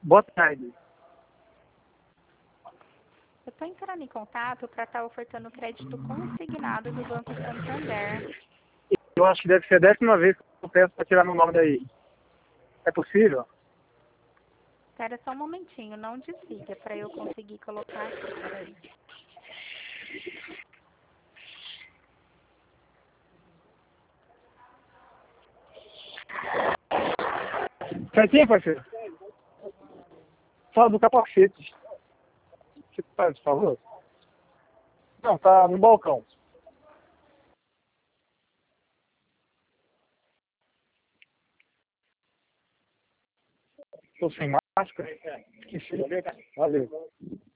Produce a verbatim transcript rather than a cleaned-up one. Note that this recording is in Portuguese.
Boa tarde. Eu estou entrando em contato para estar ofertando crédito consignado do Banco Santander. Eu acho que deve ser a décima vez que eu peço para tirar meu nome daí. É possível? Espera só um momentinho, não desliga para eu conseguir colocar aqui, peraí. Certinho, parceiro? Fala do capacete. Você faz, por favor? Não, tá no balcão. Tô sem máscara. Esqueci. Valeu.